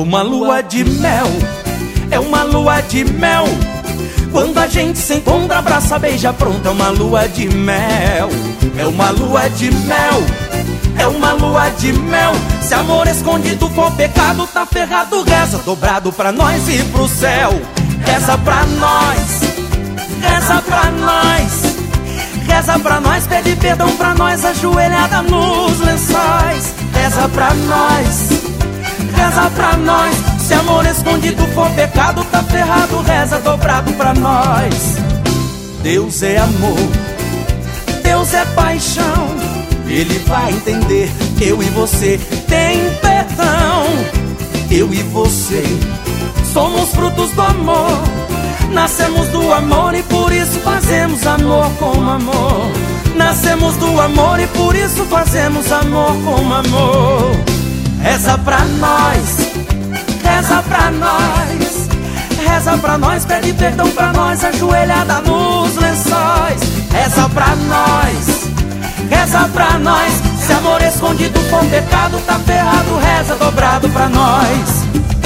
uma lua de mel, é uma lua de mel. Quando a gente se encontra, abraça, beija, pronto, é uma lua de mel. É uma lua de mel, é uma lua de mel. Se amor escondido for pecado, tá ferrado. Reza dobrado pra nós ir pro céu. Reza pra nós, reza pra nós. Reza pra nós, pede perdão pra nós, ajoelhada nos lençóis. Reza pra nós, reza pra nós. Se amor escondido for pecado, tá ferrado. Reza dobrado pra nós. Deus é amor, Deus é paixão. Ele vai entender, eu e você tem perdão. Eu e você somos frutos do amor. Nascemos do amor e por isso fazemos amor com amor. Nascemos do amor e por isso fazemos amor com amor. Reza pra nós, reza pra nós. Reza pra nós, pede perdão pra nós, ajoelhada nos lençóis. Reza pra nós, reza pra nós. Se amor escondido for pecado, tá ferrado. Reza dobrado pra nós.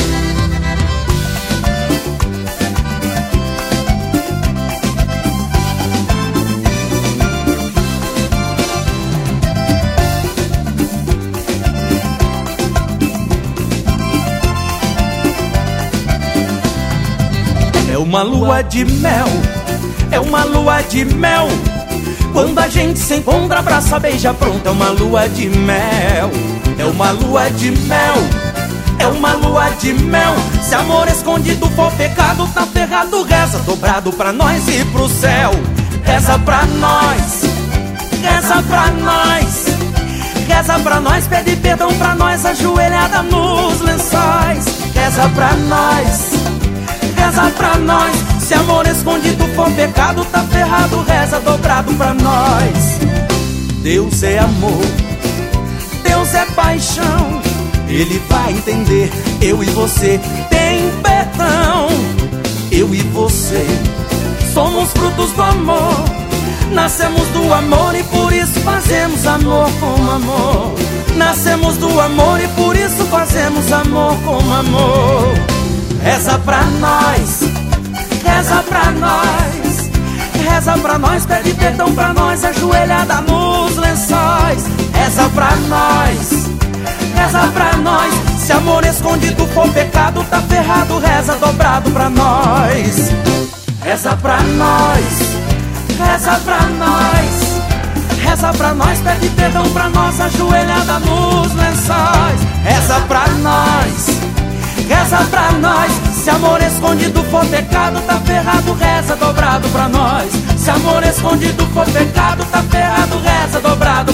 É uma lua de mel, é uma lua de mel. Quando a gente se encontra, abraça, beija, pronto, é uma lua de mel. É uma lua de mel, é uma lua de mel. Se amor escondido for pecado, tá ferrado. Reza dobrado pra nós ir pro céu. Reza pra nós, reza pra nós. Reza pra nós, pede perdão pra nós, ajoelhada nos lençóis. Reza pra nós, reza pra nós. Se amor escondido for pecado, tá ferrado. Reza dobrado pra nós. Deus é amor, Deus é paixão. Ele vai entender, eu e você tem perdão. Eu e você somos frutos do amor. Nascemos do amor e por isso fazemos amor com amor. Nascemos do amor e por isso fazemos amor com amor. Reza pra nós, reza pra nós. Reza pra nós, pede perdão pra nós, ajoelhada nos lençóis. Reza pra nós, reza pra nós. Se amor escondido for pecado, tá ferrado. Reza dobrado pra nós. Reza pra nós, reza pra nós. Reza pra nós, pede perdão pra nós, ajoelhada nos lençóis. Reza pra nós, reza pra nós. Se amor escondido for pecado, tá ferrado. Reza dobrado pra nós. Se amor escondido for pecado, tá ferrado. Reza dobrado.